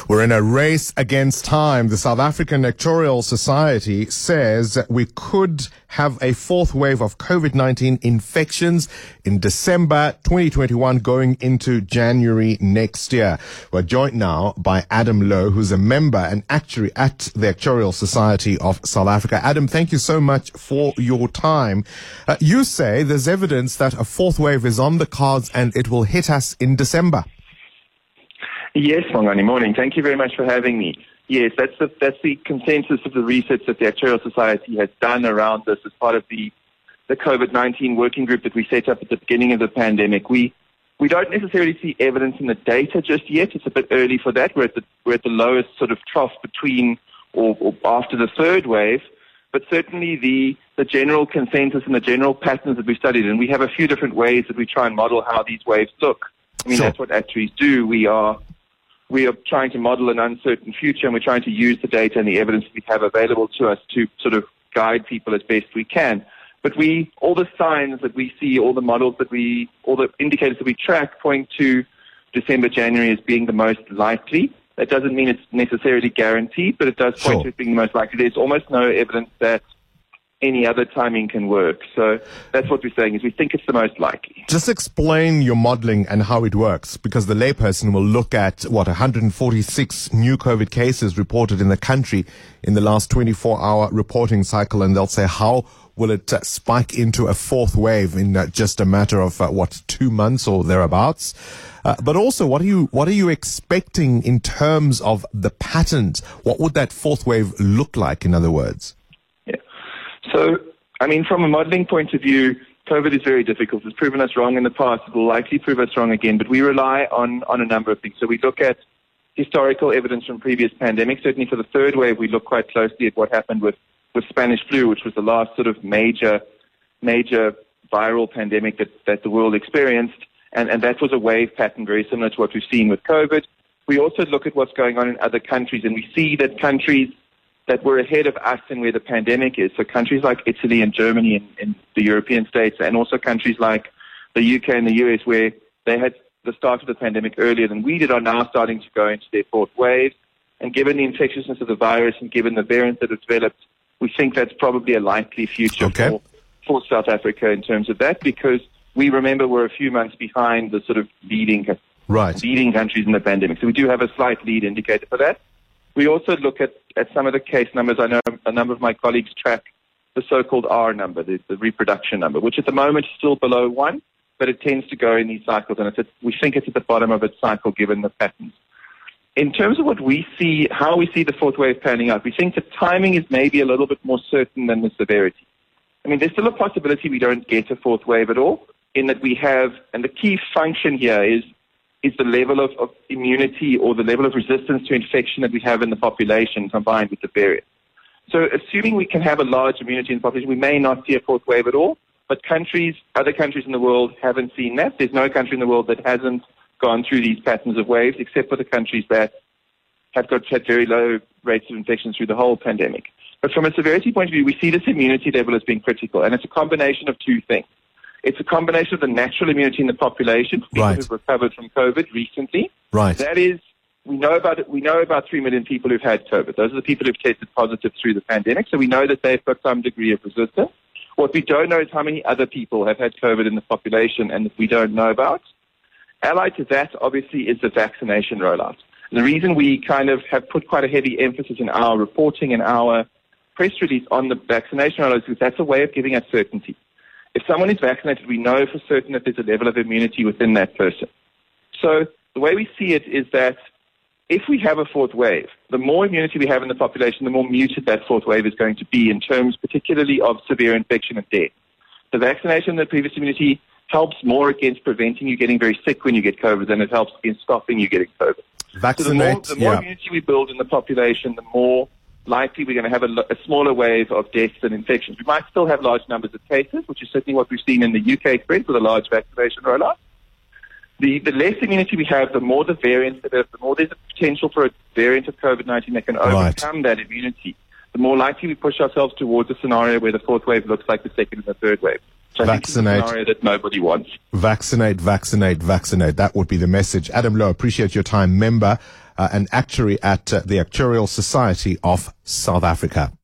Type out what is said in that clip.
We're in a race against time. The South African Electoral Society says we could have a fourth wave of COVID-19 infections in December 2021 going into January next year. We're joined now by Adam Lowe, who's a member and actuary at the Electoral Society of South Africa. Adam, thank you so much for your time. You say there's evidence that a fourth wave is on the cards and it will hit us in December. Yes, Mongani, morning. Thank you very much for having me. Yes, that's the consensus of the research that the Electoral Society has done around this as part of the COVID-19 working group that we set up at the beginning of the pandemic. We don't necessarily see evidence in the data just yet. It's a bit early for that. We're at the lowest sort of trough between or after the third wave, but certainly the general consensus and the general patterns that we studied, and we have a few different ways that we try and model how these waves look. I mean, Sure. That's what actuaries do. We are trying to model an uncertain future, and we're trying to use the data and the evidence we have available to us to sort of guide people as best we can. But all the signs that we see, all the models all the indicators that we track point to December, January as being the most likely. That doesn't mean it's necessarily guaranteed, but it does point Sure. to it being the most likely. There's almost no evidence that any other timing can work. So that's what we're saying, is we think it's the most likely. Just explain your modeling and how it works, because the layperson will look at 146 new COVID cases reported in the country in the last 24-hour reporting cycle, and they'll say, how will it spike into a fourth wave in just a matter of 2 months or thereabouts? But also, what are you expecting in terms of the patterns? What would that fourth wave look like, in other words? So, I mean, from a modeling point of view, COVID is very difficult. It's proven us wrong in the past. It will likely prove us wrong again. But we rely on a number of things. So we look at historical evidence from previous pandemics. Certainly for the third wave, we look quite closely at what happened with Spanish flu, which was the last sort of major viral pandemic that the world experienced. And that was a wave pattern very similar to what we've seen with COVID. We also look at what's going on in other countries, and we see that countries that were ahead of us in where the pandemic is. So countries like Italy and Germany in the European states, and also countries like the UK and the US, where they had the start of the pandemic earlier than we did, are now starting to go into their fourth wave. And given the infectiousness of the virus and given the variants that have developed, we think that's probably a likely future for South Africa in terms of that, because we remember we're a few months behind the sort of leading countries in the pandemic. So we do have a slight lead indicator for that. We also look at some of the case numbers. I know a number of my colleagues track the so-called R number, the reproduction number, which at the moment is still below 1, but it tends to go in these cycles, and we think it's at the bottom of its cycle given the patterns. In terms of what we see, how we see the fourth wave panning out, we think the timing is maybe a little bit more certain than the severity. I mean, there's still a possibility we don't get a fourth wave at all, in that we have, and the key function here is the level of immunity or the level of resistance to infection that we have in the population combined with the variant. So assuming we can have a large immunity in the population, we may not see a fourth wave at all, but other countries in the world haven't seen that. There's no country in the world that hasn't gone through these patterns of waves, except for the countries that had very low rates of infection through the whole pandemic. But from a severity point of view, we see this immunity level as being critical, and it's a combination of two things. It's a combination of the natural immunity in the population, people who've recovered from COVID recently. Right. That is, we know about 3 million people who've had COVID. Those are the people who've tested positive through the pandemic, so we know that they've got some degree of resistance. What we don't know is how many other people have had COVID in the population and that we don't know about. Allied to that, obviously, is the vaccination rollout. And the reason we kind of have put quite a heavy emphasis in our reporting and our press release on the vaccination rollout is because that's a way of giving us certainty. If someone is vaccinated, we know for certain that there's a level of immunity within that person. So the way we see it is that if we have a fourth wave, the more immunity we have in the population, the more muted that fourth wave is going to be in terms particularly of severe infection and death. The vaccination and the previous immunity helps more against preventing you getting very sick when you get COVID than it helps against stopping you getting COVID. Vaccinate, so the more immunity we build in the population, the more likely we're going to have a smaller wave of deaths and infections. We might still have large numbers of cases, which is certainly what we've seen in the UK spread with a large vaccination rollout. The less immunity we have, the more the variants develop, the more there's a potential for a variant of COVID-19 that can overcome that immunity. The more likely we push ourselves towards a scenario where the fourth wave looks like the second and the third wave. So I think it's a scenario that nobody wants. Vaccinate, vaccinate, vaccinate. That would be the message. Adam Lowe, appreciate your time. Member an actuary at the Actuarial Society of South Africa.